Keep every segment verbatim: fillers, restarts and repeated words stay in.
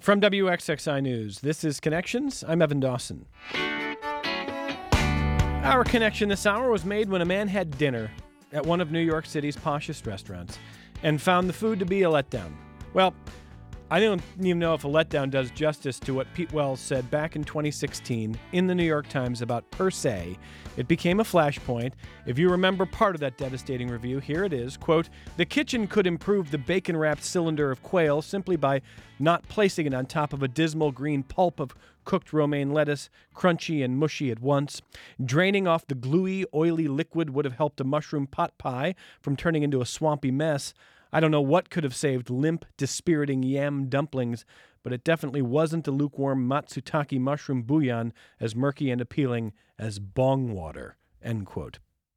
From W X X I News, this is Connections. I'm Evan Dawson. Our connection this hour was made when a man had dinner at one of New York City's poshest restaurants and found the food to be a letdown. Well, I don't even know if a letdown does justice to what Pete Wells said back in twenty sixteen in the New York Times about Per Se. It became a flashpoint. If you remember part of that devastating review, here it is. Quote, "The kitchen could improve the bacon-wrapped cylinder of quail simply by not placing it on top of a dismal green pulp of cooked romaine lettuce, crunchy and mushy at once. Draining off the gluey, oily liquid would have helped a mushroom pot pie from turning into a swampy mess. I don't know what could have saved limp, dispiriting yam dumplings, but it definitely wasn't a lukewarm matsutake mushroom bouillon as murky and appealing as bong water," end quote.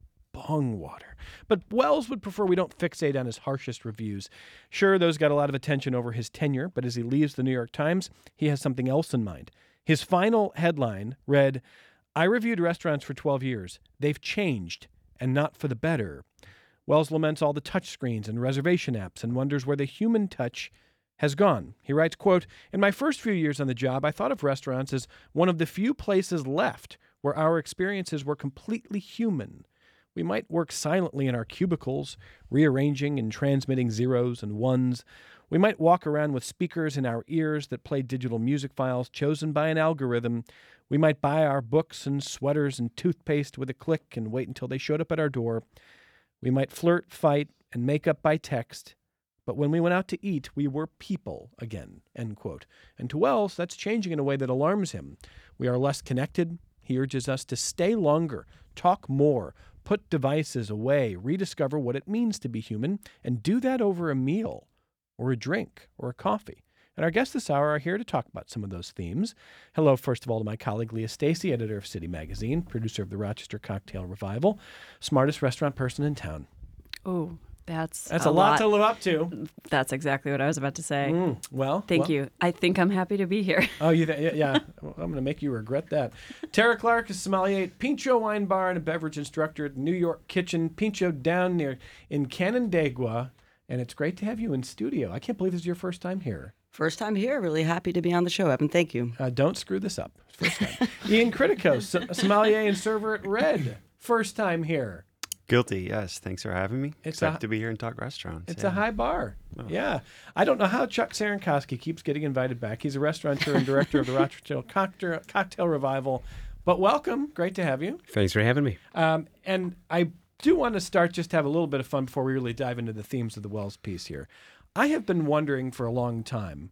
Bong water. But Wells would prefer we don't fixate on his harshest reviews. Sure, those got a lot of attention over his tenure, but as he leaves the New York Times, he has something else in mind. His final headline read, "I reviewed restaurants for twelve years. They've changed, and not for the better." Wells laments all the touchscreens and reservation apps and wonders where the human touch has gone. He writes, quote, "In my first few years on the job, I thought of restaurants as one of the few places left where our experiences were completely human. We might work silently in our cubicles, rearranging and transmitting zeros and ones. We might walk around with speakers in our ears that play digital music files chosen by an algorithm. We might buy our books and sweaters and toothpaste with a click and wait until they showed up at our door. We might flirt, fight, and make up by text. But when we went out to eat, we were people again," end quote. And to Wells, that's changing in a way that alarms him. We are less connected. He urges us to stay longer, talk more, put devices away, rediscover what it means to be human, and do that over a meal or a drink or a coffee. And our guests this hour are here to talk about some of those themes. Hello, first of all, to my colleague Leah Stacy, editor of City Magazine, producer of the Rochester Cocktail Revival, smartest restaurant person in town. Oh, that's That's a, a lot, lot to live up to. That's exactly what I was about to say. Mm, well, Thank well. you. I think I'm happy to be here. Oh, you th- yeah. Well, I'm going to make you regret that. Tara Clark is sommelier at Pincho Wine Bar and a beverage instructor at New York Kitchen, Pincho down near in Canandaigua. And it's great to have you in studio. I can't believe this is your first time here. First time here. Really happy to be on the show, Evan. Thank you. Uh, don't screw this up. First time. Ian Critico, so- sommelier and server at Red. First time here. Guilty, yes. Thanks for having me. It's Excited a, to be here and talk restaurants. It's yeah. a high bar. Oh. Yeah. I don't know how Chuck Cerankosky keeps getting invited back. He's a restaurateur and director of the Rochester Cocktail, Cocktail Revival. But welcome. Great to have you. Thanks for having me. Um, and I do want to start just to have a little bit of fun before we really dive into the themes of the Wells piece here. I have been wondering for a long time,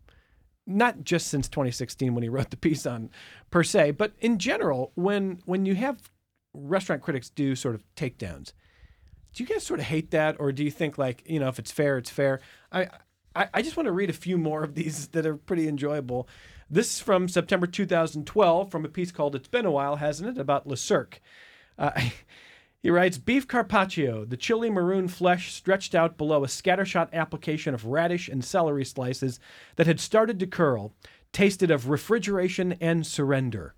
not just since twenty sixteen when he wrote the piece on Per Se, but in general, when when you have restaurant critics do sort of takedowns, do you guys sort of hate that, or do you think, like, you know, if it's fair, it's fair? I I, I just want to read a few more of these that are pretty enjoyable. This is from September two thousand twelve from a piece called "It's Been a While, Hasn't It?" about Le Cirque. Uh, he writes, "Beef carpaccio, the chili maroon flesh stretched out below a scattershot application of radish and celery slices that had started to curl, tasted of refrigeration and surrender."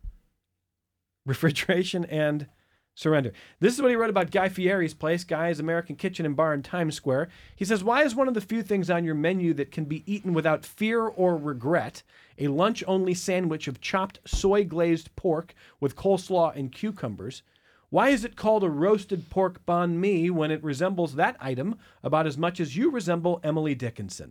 Refrigeration and surrender. This is what he wrote about Guy Fieri's place, Guy's American Kitchen and Bar in Times Square. He says, "Why is one of the few things on your menu that can be eaten without fear or regret a lunch-only sandwich of chopped soy-glazed pork with coleslaw and cucumbers? Why is it called a roasted pork banh mi when it resembles that item about as much as you resemble Emily Dickinson?"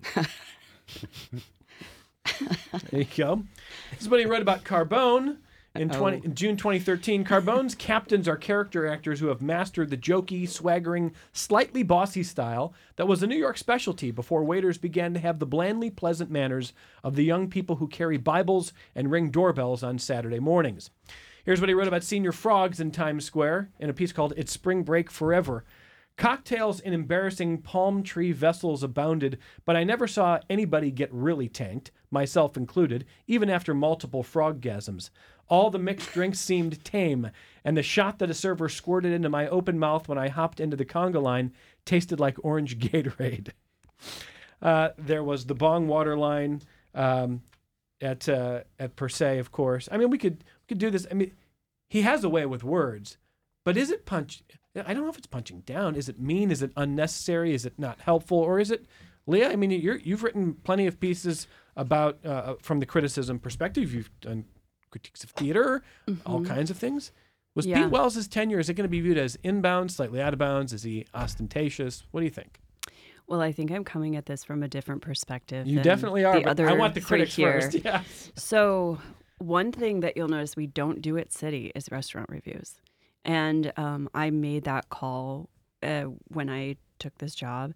There you go. This is what he wrote about Carbone. In, twenty, in June twenty thirteen, Carbone's captains are character actors who have mastered the jokey, swaggering, slightly bossy style that was a New York specialty before waiters began to have the blandly pleasant manners of the young people who carry Bibles and ring doorbells on Saturday mornings. Here's what he wrote about Senior Frogs in Times Square in a piece called "It's Spring Break Forever." "Cocktails in embarrassing palm tree vessels abounded, but I never saw anybody get really tanked, myself included, even after multiple froggasms. All the mixed drinks seemed tame, and the shot that a server squirted into my open mouth when I hopped into the conga line tasted like orange Gatorade." Uh, there was the bong water line um, at uh, at Per Se, of course. I mean, we could we could do this. I mean, he has a way with words, but is it punch? I don't know if it's punching down. Is it mean? Is it unnecessary? Is it not helpful? Or is it Leah, I mean, you're, you've written plenty of pieces about uh, from the criticism perspective. You've done critiques of theater, mm-hmm. all kinds of things. Was yeah. Pete Wells' tenure, is it going to be viewed as inbound, slightly out of bounds? Is he ostentatious? What do you think? Well, I think I'm coming at this from a different perspective. You than definitely are, the but other I want the three critics here. first. Yes. So one thing that you'll notice we don't do at City is restaurant reviews. And um, I made that call uh, when I took this job.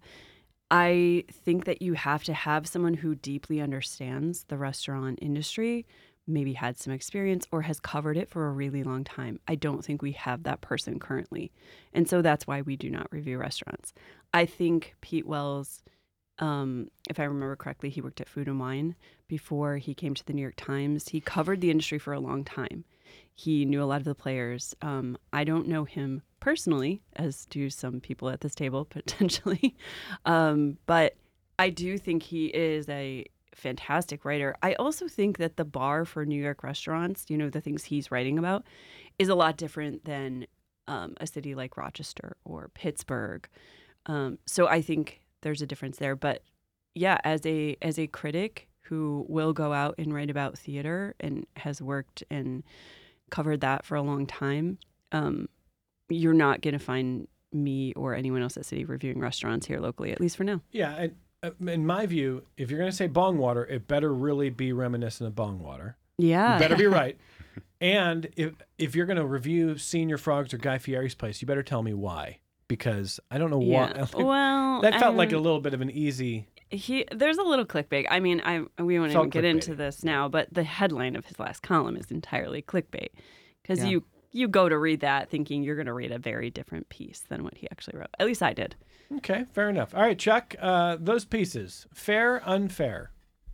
I think that you have to have someone who deeply understands the restaurant industry, maybe had some experience or has covered it for a really long time. I don't think we have that person currently. And so that's why we do not review restaurants. I think Pete Wells, um, if I remember correctly, he worked at Food and Wine before he came to the New York Times. He covered the industry for a long time. He knew a lot of the players. Um, I don't know him personally, as do some people at this table, potentially. um, but I do think he is a fantastic writer. I also think that the bar for New York restaurants, you know, the things he's writing about, is a lot different than um, a city like Rochester or Pittsburgh. Um, so I think there's a difference there. But yeah, as a as a critic who will go out and write about theater and has worked and covered that for a long time, um, you're not going to find me or anyone else at City reviewing restaurants here locally, at least for now. Yeah, and uh, in my view, if you're going to say bong water, it better really be reminiscent of bong water. Yeah. You better be right. And if if you're going to review Senior Frogs or Guy Fieri's place, you better tell me why. Because I don't know yeah. why. Well, that felt um, like a little bit of an easy... He there's a little clickbait. I mean, I we won't Felt even get clickbaity. into this now, but the headline of his last column is entirely clickbait, because Yeah. you you go to read that thinking you're going to read a very different piece than what he actually wrote. At least I did. Okay, fair enough. All right, Chuck, uh, those pieces, fair, unfair.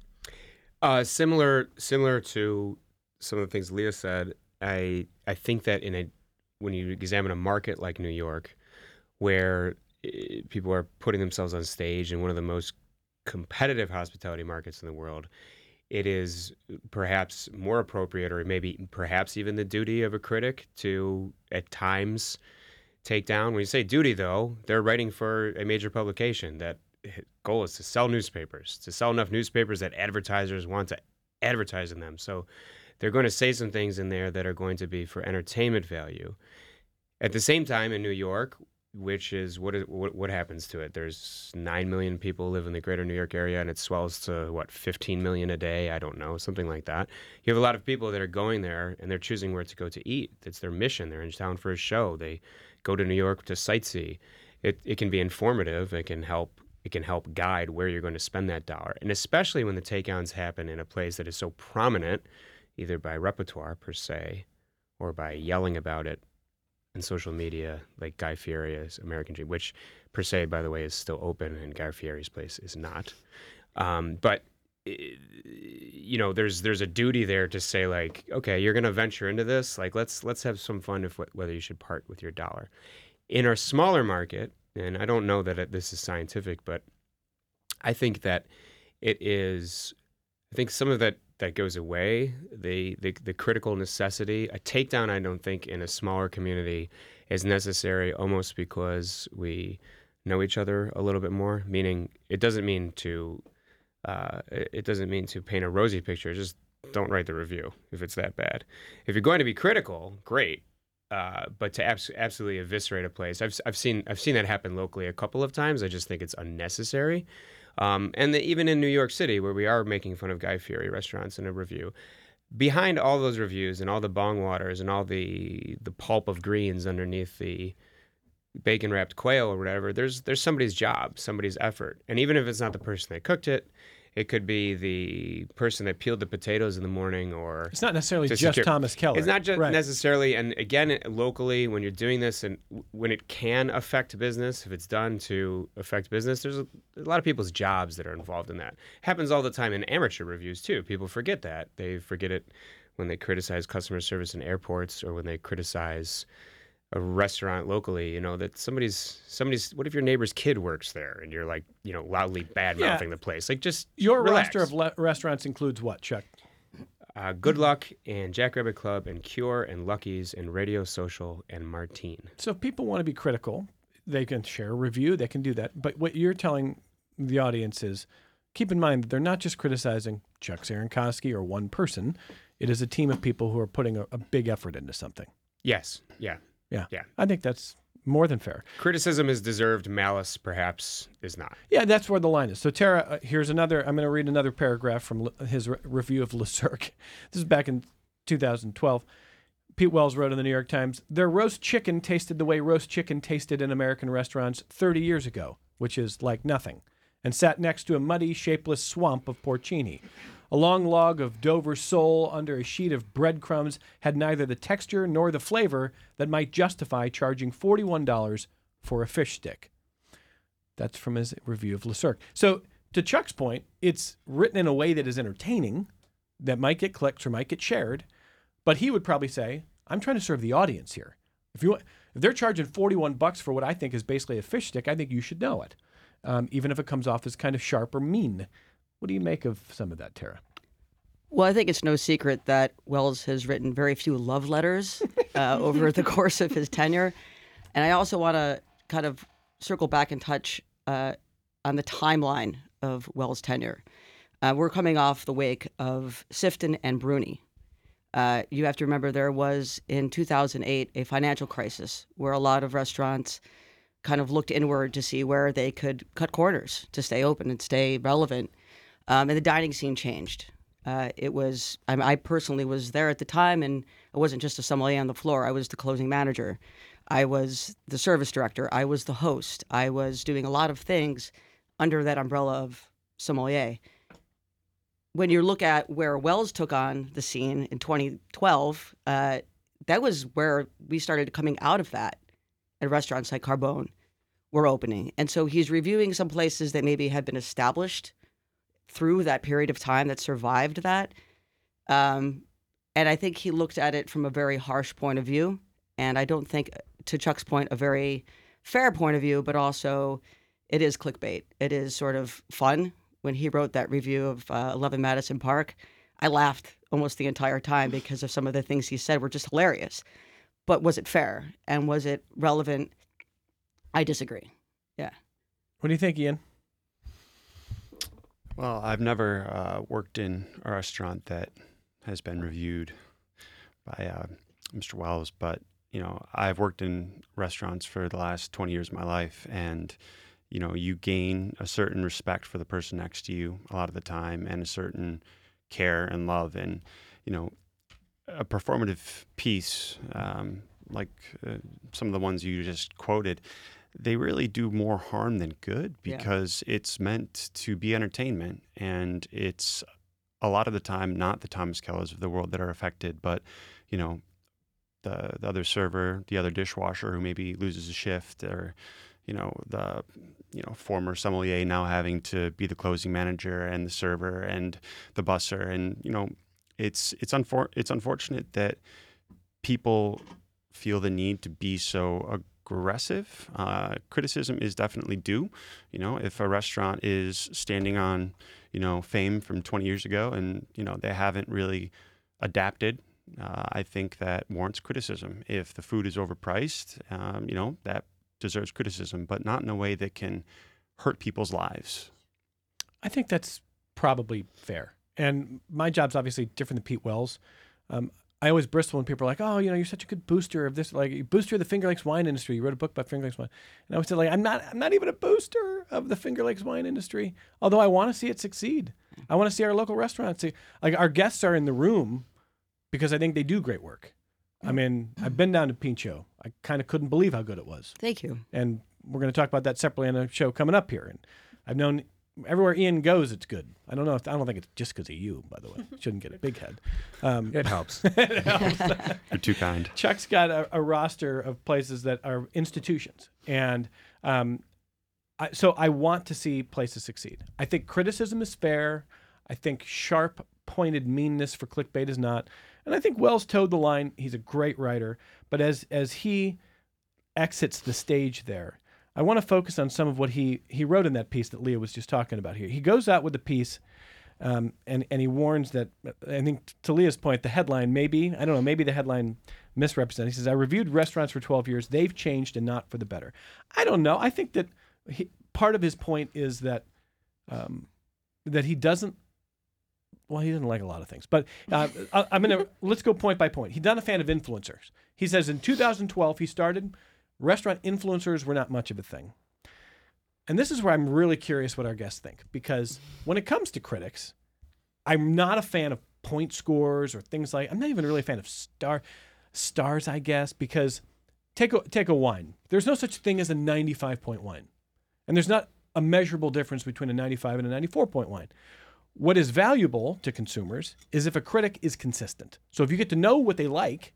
Uh, similar, similar to some of the things Leah said. I I think that in a when you examine a market like New York, where eh, people are putting themselves on stage in one of the most competitive hospitality markets in the world, it is perhaps more appropriate, or maybe perhaps even the duty of a critic to at times take down. When you say duty, though, they're writing for a major publication. That goal is to sell newspapers, to sell enough newspapers that advertisers want to advertise in them. So they're going to say some things in there that are going to be for entertainment value. At the same time, in New York, which is what, is, what what happens to it? There's nine million people live in the greater New York area, and it swells to, what, fifteen million a day? I don't know, something like that. You have a lot of people that are going there, and they're choosing where to go to eat. It's their mission. They're in town for a show. They go to New York to sightsee. It it can be informative. It can help It can help guide where you're going to spend that dollar. And especially when the takedowns happen in a place that is so prominent, either by repertoire per se, or by yelling about it in social media, like Guy Fieri's American Dream, which per se, by the way, is still open, and Guy Fieri's place is not. Um, but you know, there's there's a duty there to say, like, okay, you're going to venture into this. Like, let's let's have some fun with whether you should part with your dollar. In our smaller market, and I don't know that it, this is scientific, but I think that it is. I think some of that that goes away. The, the the critical necessity, a takedown, I don't think in a smaller community is necessary, almost because we know each other a little bit more. Meaning, it doesn't mean to uh, it doesn't mean to paint a rosy picture. Just don't write the review if it's that bad. If you're going to be critical, great. Uh, but to abs- absolutely eviscerate a place, I've I've seen I've seen that happen locally a couple of times. I just think it's unnecessary, um, and the, even in New York City, where we are making fun of Guy Fieri restaurants in a review, behind all those reviews and all the bong waters and all the the pulp of greens underneath the bacon wrapped quail or whatever, there's there's somebody's job, somebody's effort, and even if it's not the person that cooked it. It could be the person that peeled the potatoes in the morning, or It's not necessarily to just secure- Thomas Keller. It's not just Right. necessarily, and again, locally, when you're doing this and when it can affect business, if it's done to affect business, there's a, a lot of people's jobs that are involved in that. Happens all the time in amateur reviews too. People forget that. They forget it when they criticize customer service in airports, or when they criticize a restaurant locally, you know, that somebody's, somebody's, what if your neighbor's kid works there and you're like, you know, loudly bad-mouthing Yeah. the place? Like, just Your relax. roster of le- restaurants includes what, Chuck? Uh, Good Luck and Jackrabbit Club and Cure and Lucky's and Radio Social and Martine. So if people want to be critical, they can share a review. They can do that. But what you're telling the audience is keep in mind that they're not just criticizing Chuck Cerankosky or one person. It is a team of people who are putting a, a big effort into something. Yes. Yeah. Yeah. Yeah. I think that's more than fair. Criticism is deserved. Malice, perhaps, is not. Yeah, that's where the line is. So, Tara, uh, here's another. I'm going to read another paragraph from Le- his re- review of Le Cirque. This is back in two thousand twelve. Pete Wells wrote in the New York Times, their roast chicken tasted the way roast chicken tasted in American restaurants thirty years ago, which is like nothing, and sat next to a muddy, shapeless swamp of porcini. A long log of Dover sole under a sheet of breadcrumbs had neither the texture nor the flavor that might justify charging forty-one dollars for a fish stick. That's from his review of Le Cirque. So, to Chuck's point, it's written in a way that is entertaining, that might get clicks or might get shared, but he would probably say, I'm trying to serve the audience here. If you want, if they're charging forty-one bucks for what I think is basically a fish stick, I think you should know it, um, even if it comes off as kind of sharp or mean. What do you make of some of that, Tara? Well, I think it's no secret that Wells has written very few love letters uh, over the course of his tenure. And I also want to kind of circle back and touch uh, on the timeline of Wells' tenure. Uh, we're coming off the wake of Sifton and Bruni. Uh, you have to remember there was, in two thousand eight, a financial crisis where a lot of restaurants kind of looked inward to see where they could cut corners to stay open and stay relevant. Um, and the dining scene changed. Uh, it was, I, I personally was there at the time, and I wasn't just a sommelier on the floor. I was the closing manager. I was the service director. I was the host. I was doing a lot of things under that umbrella of sommelier. When you look at where Wells took on the scene in twenty twelve, uh, that was where we started coming out of that, and restaurants like Carbone were opening. And so he's reviewing some places that maybe had been established through that period of time that survived that. Um, and I think he looked at it from a very harsh point of view. And I don't think, to Chuck's point, a very fair point of view, but also it is clickbait. It is sort of fun. When he wrote that review of uh, eleven Madison Park, I laughed almost the entire time because of some of the things he said were just hilarious. But was it fair? And was it relevant? I disagree. Yeah. What do you think, Ian? Well, I've never uh, worked in a restaurant that has been reviewed by uh, Mister Wells, but you know, I've worked in restaurants for the last twenty years of my life, and you know, you gain a certain respect for the person next to you a lot of the time, and a certain care and love, and you know, a performative piece um, like uh, some of the ones you just quoted, they really do more harm than good because yeah. it's meant to be entertainment, and it's a lot of the time not the Thomas Kellers of the world that are affected, but you know, the the other server, the other dishwasher who maybe loses a shift, or you know, the you know former sommelier now having to be the closing manager, and the server and the busser, and you know, it's it's unfor- it's unfortunate that people feel the need to be so aggressive. Uh, criticism is definitely due. You know, if a restaurant is standing on, you know, fame from twenty years ago, and you know they haven't really adapted, uh, I think that warrants criticism. If the food is overpriced, um, you know, that deserves criticism, but not in a way that can hurt people's lives. I think that's probably fair. And my job's obviously different than Pete Wells. Um, I always bristle when people are like, oh, you know, you're such a good booster of this, like booster of the Finger Lakes wine industry. You wrote a book about Finger Lakes wine. And I always say, like, I'm not, I'm not even a booster of the Finger Lakes wine industry, although I want to see it succeed. I want to see our local restaurants see, like our guests are in the room because I think they do great work. I mean, I've been down to Pincho. I kind of couldn't believe how good it was. Thank you. And we're going to talk about that separately on a show coming up here. And I've known everywhere Ian goes, it's good. I don't know if I don't think it's just because of you, by the way. Shouldn't get a big head. Um, It helps. it helps. You're too kind. Chuck's got a, a roster of places that are institutions, and um, I, so I want to see places succeed. I think criticism is fair. I think sharp, pointed meanness for clickbait is not. And I think Wells towed the line. He's a great writer, but as as he exits the stage there, I want to focus on some of what he he wrote in that piece that Leah was just talking about here. He goes out with the piece, um, and and he warns that, I think to Leah's point, the headline maybe, I don't know, maybe the headline misrepresented. He says, I reviewed restaurants for twelve years. They've changed and not for the better. I don't know. I think that he, part of his point is that um, that he doesn't. Well, he doesn't like a lot of things, but uh, I, I'm gonna let's go point by point. He's not a fan of influencers. He says in two thousand twelve he started restaurant influencers were not much of a thing, and this is where I'm really curious what our guests think, because when it comes to critics, I'm not a fan of point scores or things like. I'm not even really a fan of star stars, I guess, because take a take a wine. There's no such thing as a ninety-five point wine, and there's not a measurable difference between a ninety-five and a ninety-four point wine. What is valuable to consumers is if a critic is consistent. So if you get to know what they like,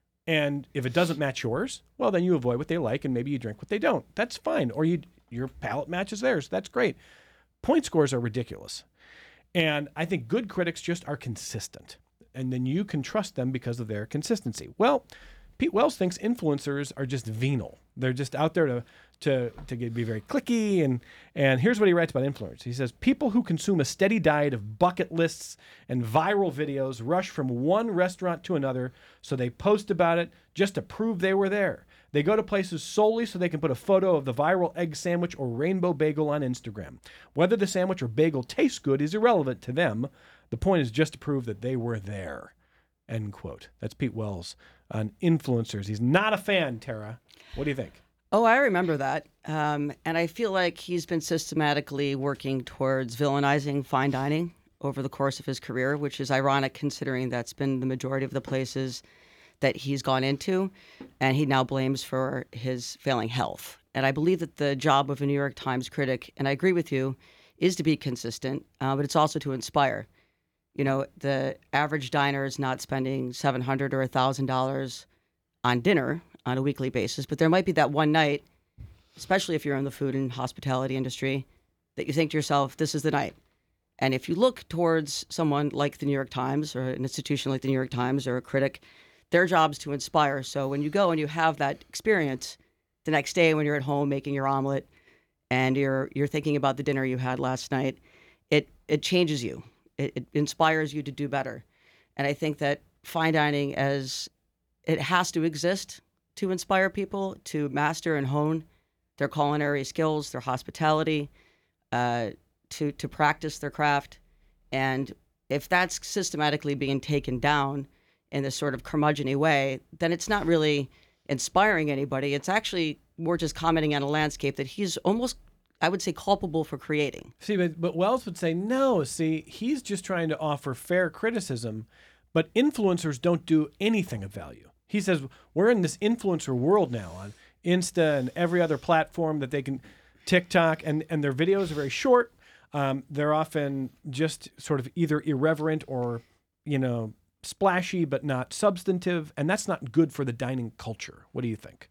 and if it doesn't match yours, well, then you avoid what they like and maybe you drink what they don't. That's fine. Or you your palate matches theirs. That's great. Point scores are ridiculous. And I think good critics just are consistent. And then you can trust them because of their consistency. Well, Pete Wells thinks influencers are just venal. They're just out there to to to get, be very clicky. And and here's what he writes about influencers. He says, people who consume a steady diet of bucket lists and viral videos rush from one restaurant to another, so they post about it just to prove they were there. They go to places solely so they can put a photo of the viral egg sandwich or rainbow bagel on Instagram. Whether the sandwich or bagel tastes good is irrelevant to them. The point is just to prove that they were there. End quote. That's Pete Wells on influencers. He's not a fan, Tara. What do you think? Oh, I remember that. Um, and I feel like he's been systematically working towards villainizing fine dining over the course of his career, which is ironic considering that's been the majority of the places that he's gone into, and he now blames for his failing health. And I believe that the job of a New York Times critic, and I agree with you, is to be consistent, uh, but it's also to inspire. You know, the average diner is not spending seven hundred dollars or one thousand dollars on dinner on a weekly basis, but there might be that one night, especially if you're in the food and hospitality industry, that you think to yourself, this is the night. And if you look towards someone like the New York Times or an institution like the New York Times or a critic, their job is to inspire. So when you go and you have that experience the next day when you're at home making your omelet and you're you're thinking about the dinner you had last night, it it changes you. It, it inspires you to do better. And I think that fine dining, as it has to exist to inspire people to master and hone their culinary skills, their hospitality, uh, to to practice their craft. And if that's systematically being taken down in this sort of curmudgeon-y way, then it's not really inspiring anybody. It's actually more just commenting on a landscape that he's almost, I would say, culpable for creating. See, but, but Wells would say, no, see, he's just trying to offer fair criticism, but influencers don't do anything of value. He says, we're in this influencer world now on Insta and every other platform that they can, TikTok, and, and their videos are very short. Um, they're often just sort of either irreverent or, you know, splashy, but not substantive. And that's not good for the dining culture. What do you think?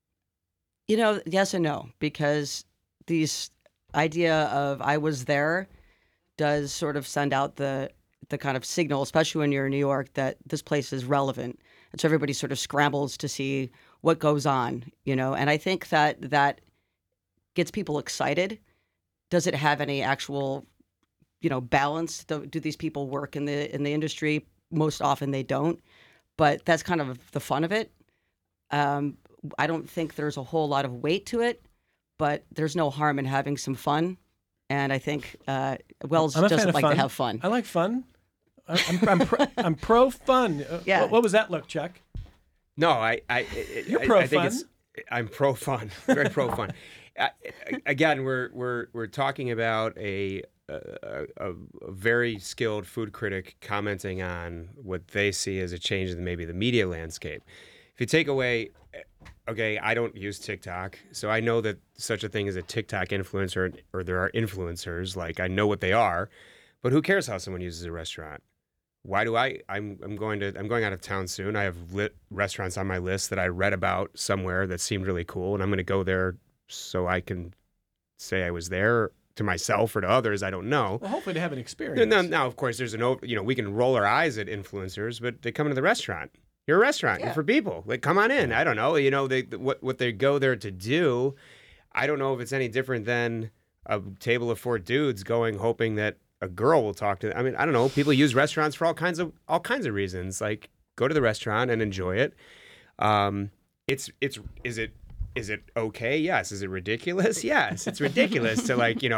You know, yes and no, because these idea of I was there does sort of send out the the kind of signal, especially when you're in New York, that this place is relevant. And so everybody sort of scrambles to see what goes on, you know. And I think that that gets people excited. Does it have any actual, you know, balance? Do, do these people work in the in the industry? Most often they don't. But that's kind of the fun of it. Um, I don't think there's a whole lot of weight to it, but there's no harm in having some fun. And I think uh, Wells I'm a fan doesn't of like fun. to have fun. I like fun. I- I'm, I'm, pro, I'm pro fun. Uh, Yeah. What, what was that look, Chuck? No, I, I, You're I, pro I think fun. it's. I'm pro fun, very pro fun. I, I- again, we're we're we're talking about a, a a a very skilled food critic commenting on what they see as a change in maybe the media landscape. If you take away, okay, I don't use TikTok, so I know that such a thing as a TikTok influencer, or there are influencers. Like I know what they are, but who cares how someone uses a restaurant? Why do I? I'm I'm going to I'm going out of town soon. I have lit restaurants on my list that I read about somewhere that seemed really cool, and I'm going to go there so I can say I was there to myself or to others. I don't know. Well, hopefully to have an experience. Now, now, of course, there's an over. You know, we can roll our eyes at influencers, but they come into the restaurant. You're a restaurant. Yeah. You're for people. Like, come on in. I don't know. You know, they what what they go there to do. I don't know if it's any different than a table of four dudes going hoping that a girl will talk to them. I mean, I don't know. People use restaurants for all kinds of all kinds of reasons. Like, go to the restaurant and enjoy it. Um, it's it's is it is it okay? Yes. Is it ridiculous? Yes. It's ridiculous to, like, you know,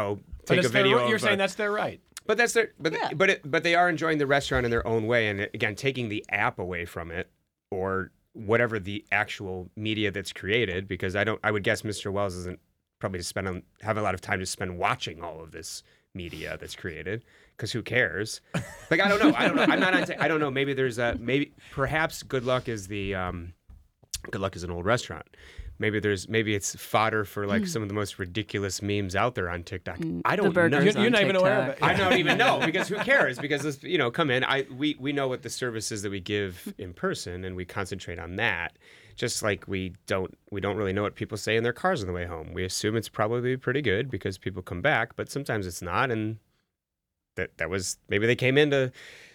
But take it's a video. their, you're of, saying uh, that's their right. But that's their, but Yeah. but it, but they are enjoying the restaurant in their own way, and again, taking the app away from it, or whatever the actual media that's created, because I don't, I would guess Mister Wells doesn't probably spend on, have a lot of time to spend watching all of this media that's created, because who cares? Like I don't know, I don't know, I'm not on. T- I don't know. Maybe there's a maybe perhaps Good Luck is the um, Good Luck is an old restaurant. Maybe there's maybe it's fodder for like some of the most ridiculous memes out there on TikTok. I don't know. burgers You're, you're on not even aware of it. TikTok. I don't even know, because who cares? Because this, you know, come in. I we we know what the service is that we give in person, and we concentrate on that. Just like we don't we don't really know what people say in their cars on the way home. We assume it's probably pretty good because people come back, but sometimes it's not. And that that was maybe they came in to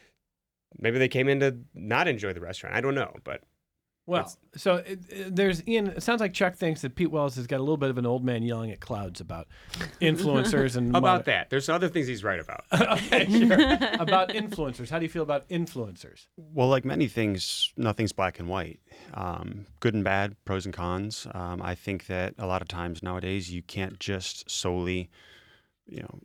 maybe they came in to not enjoy the restaurant. I don't know, but. Well, so it, it- there's Ian. It sounds like Chuck thinks that Pete Wells has got a little bit of an old man yelling at clouds about influencers and How about moder- that? There's other things he's right about. Okay, sure. About influencers. How do you feel about influencers? Well, like many things, nothing's black and white. Um, good and bad, pros and cons. Um, I think that a lot of times nowadays you can't just solely, you know,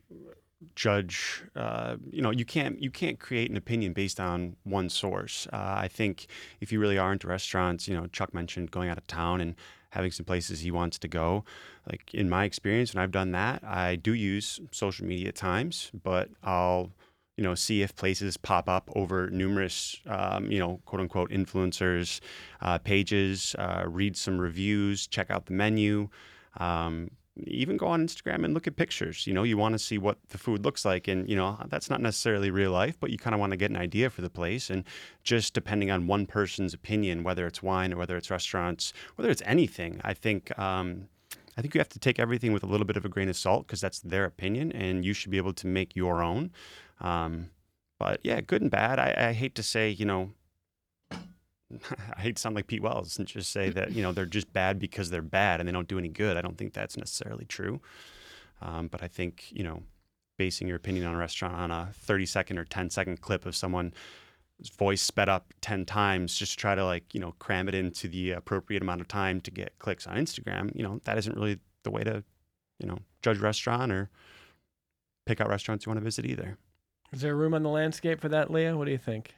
judge. Uh, you know, you can't you can't create an opinion based on one source. Uh, I think if you really are into restaurants, you know, Chuck mentioned going out of town and having some places he wants to go. Like in my experience, when I've done that, I do use social media at times, but I'll you know, see if places pop up over numerous, um, you know, quote unquote influencers uh, pages, uh, read some reviews, check out the menu, um, even go on Instagram and look at pictures. You know, you want to see what the food looks like. And, you know, that's not necessarily real life, but you kind of want to get an idea for the place. And just depending on one person's opinion, whether it's wine or whether it's restaurants, whether it's anything, I think, um, I think you have to take everything with a little bit of a grain of salt because that's their opinion and you should be able to make your own. Um, but yeah, good and bad. I, I hate to say, you know, I hate to sound like Pete Wells and just say that, you know, they're just bad because they're bad and they don't do any good. I don't think that's necessarily true. Um, but I think, you know, basing your opinion on a restaurant on a thirty second or ten second clip of someone's voice sped up ten times, just to try to like, you know, cram it into the appropriate amount of time to get clicks on Instagram, you know, that isn't really the way to, you know, judge a restaurant or pick out restaurants you want to visit either. Is there room on the landscape for that, Leah? What do you think?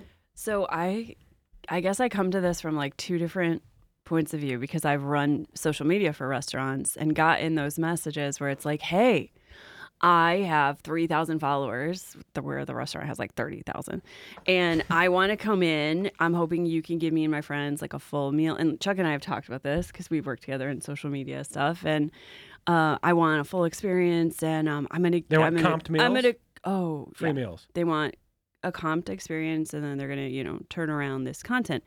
So I I guess I come to this from like two different points of view because I've run social media for restaurants and gotten those messages where it's like, hey, I have three thousand followers, the- where the restaurant has like thirty thousand. And I want to come in. I'm hoping you can give me and my friends like a full meal. And Chuck and I have talked about this because we've worked together in social media stuff. And uh, I want a full experience. And um, I'm going to... They want comped meals? I'm going to... Oh, Free yeah. meals. They want a comped experience and then they're going to, you know, turn around this content.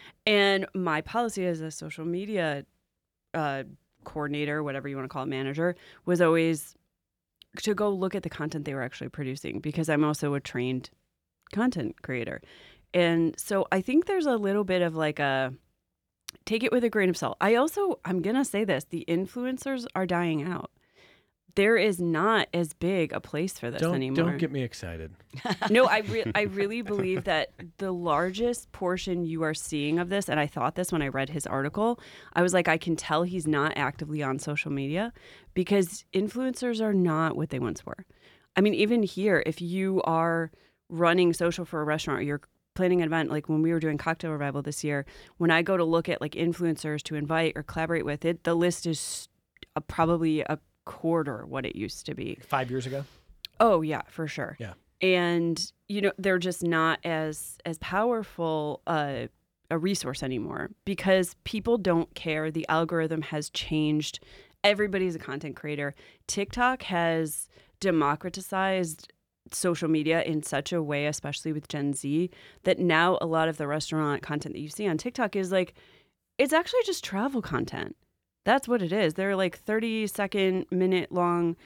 And my policy as a social media uh, coordinator, whatever you want to call it, manager, was always to go look at the content they were actually producing because I'm also a trained content creator. And so I think there's a little bit of like a take it with a grain of salt. I also, I'm going to say this, the influencers are dying out. There is not as big a place for this Don't, anymore. don't get me excited. No, I re- I really believe that the largest portion you are seeing of this, and I thought this when I read his article, I was like, I can tell he's not actively on social media because influencers are not what they once were. I mean, even here, if you are running social for a restaurant or you're planning an event, like when we were doing Cocktail Revival this year, when I go to look at like influencers to invite or collaborate with, it, the list is a, probably a quarter what it used to be. Five years ago? Oh yeah, for sure. Yeah. And you know, they're just not as as powerful uh, a resource anymore because people don't care. The algorithm has changed. Everybody's a content creator. TikTok has democratized social media in such a way, especially with Gen Z, that now a lot of the restaurant content that you see on TikTok is like, it's actually just travel content. That's what it is. They're like thirty second, minute long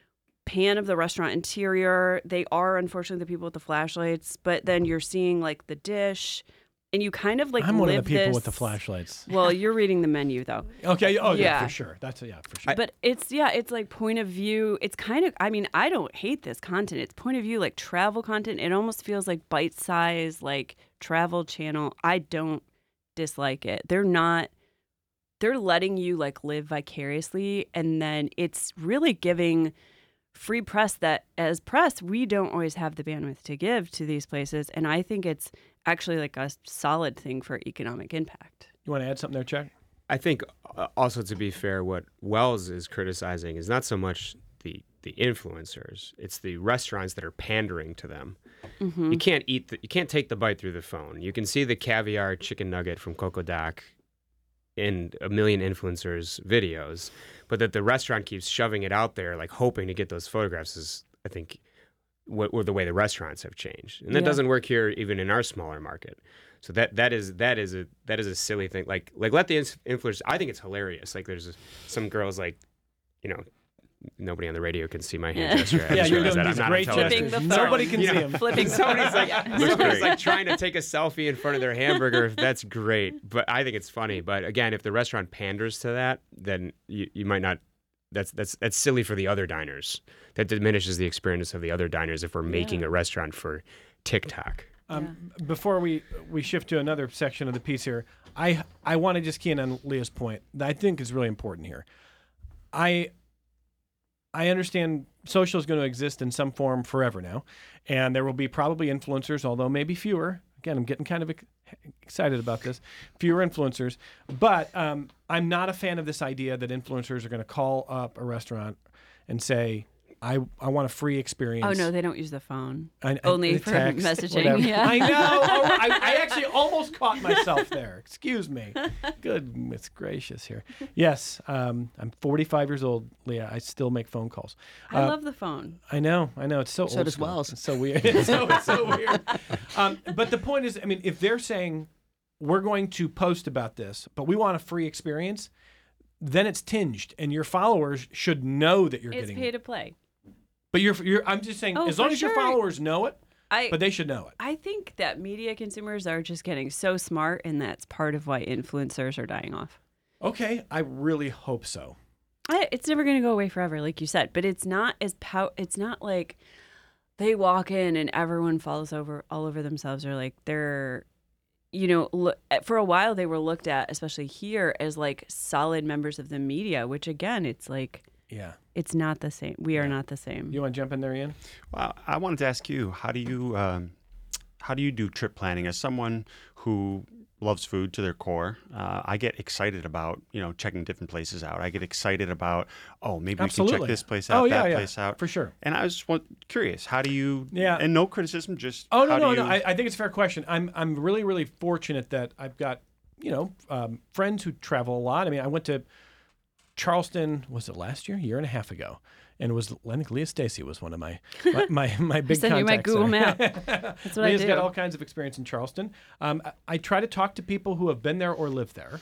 pan of the restaurant interior. They are, unfortunately, the people with the flashlights, but then you're seeing like the dish and you kind of like I'm one of the live people this- with the flashlights. Well, you're reading the menu though. Okay. Oh, yeah, Yeah. for sure. That's a, yeah, for sure. But it's, yeah, it's like point of view. It's kind of, I mean, I don't hate this content. It's point of view, like travel content. It almost feels like bite size, like travel channel. I don't dislike it. They're not, they're letting you like live vicariously. And then it's really giving free press that as press, we don't always have the bandwidth to give to these places. And I think it's actually like a solid thing for economic impact. You want to add something there, Chuck? I think uh, also, to be fair, what Wells is criticizing is not so much the the influencers; it's the restaurants that are pandering to them. Mm-hmm. You can't eat the, you can't take the bite through the phone. You can see the caviar chicken nugget from Coco Doc in a million influencers' videos, but that the restaurant keeps shoving it out there, like hoping to get those photographs, is, I think, what, what the way the restaurants have changed, and that Yeah. doesn't work here even in our smaller market. So that that is that is a that is a silly thing. Like like let the influencers. I think it's hilarious. Like there's some girls, like, you know, nobody on the radio can see my hand Yeah. gesture. I Yeah, just you're realized doing that. these I'm not great on television. Flipping gestures. the Nobody phone. can You see know, him. Flipping the somebody's phone. like Yeah. somebody's like trying to take a selfie in front of their hamburger. That's great, but I think it's funny. But again, if the restaurant panders to that, then you, you might not. That's that's that's silly for the other diners. That diminishes the experience of the other diners if we're making Yeah. a restaurant for TikTok. Um, Before we, we shift to another section of the piece here, I I want to just key in on Leah's point that I think is really important here. I I understand social is going to exist in some form forever now, and there will be probably influencers, although maybe fewer. Again, I'm getting kind of ex- excited about this. Fewer influencers, but um, I'm not a fan of this idea that influencers are going to call up a restaurant and say, I, I want a free experience. Oh, no, they don't use the phone. I- I- Only the for text, messaging, whatever. yeah. I know. Oh, I, I actually almost caught myself there. Excuse me. Goodness gracious here. Yes, um, I'm forty-five years old, Leah. I still make phone calls. I Uh, love the phone. I know. I know. It's so So old does school. Wells. It's so weird. It's so, it's so weird. Um, but the point is, I mean, if they're saying we're going to post about this, but we want a free experience, then it's tinged, and your followers should know that you're It's getting. pay to play. But you're, you're. I'm just saying, Oh, as for long as your sure. followers know it, I but they should know it. I think that media consumers are just getting so smart, and that's part of why influencers are dying off. Okay, I really hope so. I, it's never going to go away forever, like you said. But it's not as pow- It's not like they walk in and everyone falls over all over themselves, or like they're, you know, lo- for a while they were looked at, especially here, as like solid members of the media. Which again, it's like Yeah. it's not the same. We are Yeah. not the same. You want to jump in there, Ian? Well, I wanted to ask you, how do you um, how do you do trip planning as someone who loves food to their core? Uh, I get excited about, you know, checking different places out. I get excited about, oh, maybe we can Absolutely. check this place out, Oh, yeah, that yeah, place out. for sure. And I was just want, curious, how do you? Yeah. And no criticism, just Oh no, how no, do no. you, I, I think it's a fair question. I'm I'm really really fortunate that I've got you know um, friends who travel a lot. I mean, I went to Charleston. Was it last year? A year and a half ago. And it was, I think Leah Stacy was one of my my my, my big send you my contacts Google there. Map. That's what I Leah's do. got all kinds of experience in Charleston. Um, I, I try to talk to people who have been there or live there,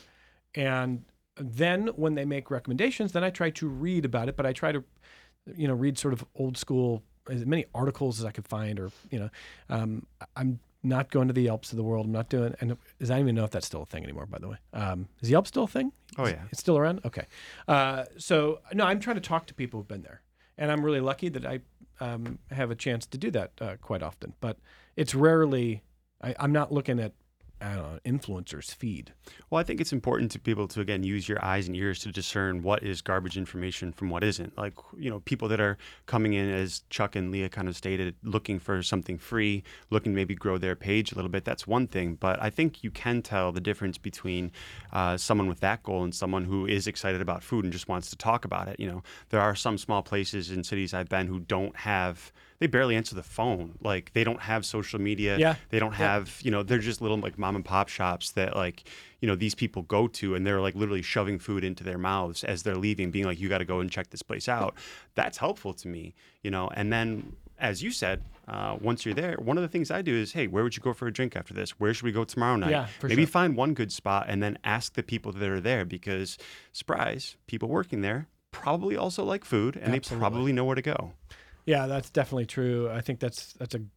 and then when they make recommendations, then I try to read about it. But I try to, you know, read sort of old school, as many articles as I could find, or you know, um, I'm not going to the Yelps of the world. I'm not doing, and is I don't even know if that's still a thing anymore. By the way, um, is Yelp still a thing? Oh, yeah. It's still around? Okay. Uh, so, no, I'm trying to talk to people who've been there. And I'm really lucky that I um, have a chance to do that uh, quite often. But it's rarely, I, I'm not looking at, I don't know, influencers' feed. Well, I think it's important to be able to, again, use your eyes and ears to discern what is garbage information from what isn't. Like, you know, people that are coming in, as Chuck and Leah kind of stated, looking for something free, looking to maybe grow their page a little bit, that's one thing. But I think you can tell the difference between uh, someone with that goal and someone who is excited about food and just wants to talk about it. You know, there are some small places in cities I've been who don't have, they barely answer the phone. Like, they don't have social media. Yeah. They don't Yeah. have, you know, they're just little like mom and pop shops that like, you know, these people go to, and they're like literally shoving food into their mouths as they're leaving, being like, you got to go and check this place out. That's helpful to me, you know. And then, as you said, uh, once you're there, one of the things I do is, hey, where would you go for a drink after this? Where should we go tomorrow night? Yeah, for Maybe sure. find one good spot and then ask the people that are there, because, surprise, people working there probably also like food, and Absolutely. they probably know where to go. Yeah, that's definitely true. I think that's that's a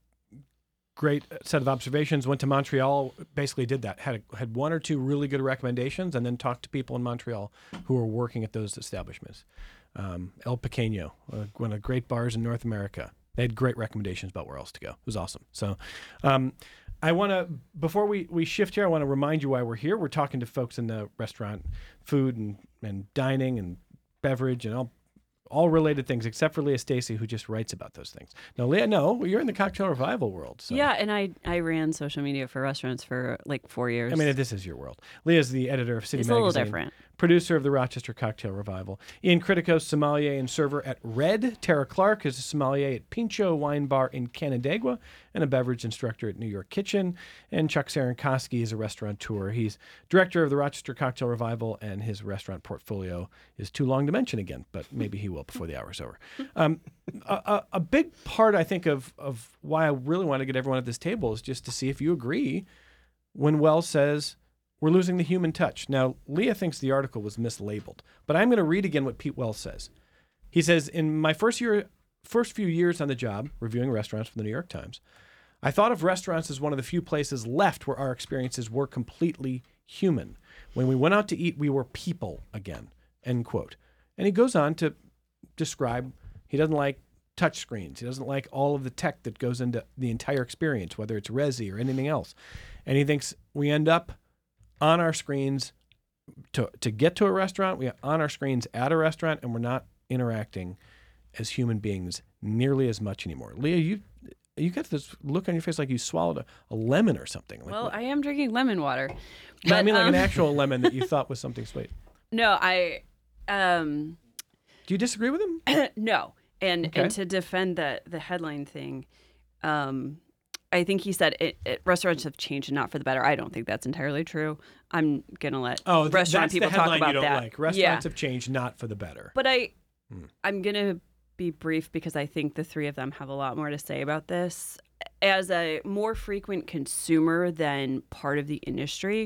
great set of observations. Went to Montreal, basically did that. Had a, had one or two really good recommendations, and then talked to people in Montreal who were working at those establishments. Um, El Pequeño, uh, one of the great bars in North America. They had great recommendations about where else to go. It was awesome. So um, I want to, before we, we shift here, I want to remind you why we're here. We're talking to folks in the restaurant, food and, and dining and beverage and all all related things, except for Leah Stacy, who just writes about those things. No, Leah, no, you're in the cocktail revival world. So. Yeah, and I, I ran social media for restaurants for like four years. I mean, this is your world. Leah's the editor of City it's Magazine. a little different. Producer of the Rochester Cocktail Revival. Ian Criticos, sommelier and server at Red. Tara Clark is a sommelier at Pincho Wine Bar in Canandaigua and a beverage instructor at New York Kitchen. And Chuck Cerankosky is a restaurateur. He's director of the Rochester Cocktail Revival, and his restaurant portfolio is too long to mention again, but maybe he will before the hour's over. Um, a, a, a big part, I think, of, of why I really want to get everyone at this table is just to see if you agree when Wells says, we're losing the human touch. Now, Leah thinks the article was mislabeled, but I'm going to read again what Pete Wells says. He says, in my first year, first few years on the job, reviewing restaurants for the New York Times, I thought of restaurants as one of the few places left where our experiences were completely human. When we went out to eat, we were people again, end quote. And he goes on to describe he doesn't like touch screens. He doesn't like all of the tech that goes into the entire experience, whether it's Resi or anything else. And he thinks we end up on our screens to to get to a restaurant. We are on our screens at a restaurant, and we're not interacting as human beings nearly as much anymore. Leah, you you got this look on your face like you swallowed a, a lemon or something. Like, Well, what? I am drinking lemon water. No, But, I mean like an um, actual lemon that you thought was something sweet. No, I um Do you disagree with him? no. And Okay. and to defend the the headline thing, um I think he said it, it, restaurants have changed and not for the better. I don't think that's entirely true. I'm gonna let Oh, th- restaurant that's people the talk headline about you don't that. like. Restaurants yeah. have changed, not for the better. But I, Hmm. I'm gonna be brief because I think the three of them have a lot more to say about this. As a more frequent consumer than part of the industry,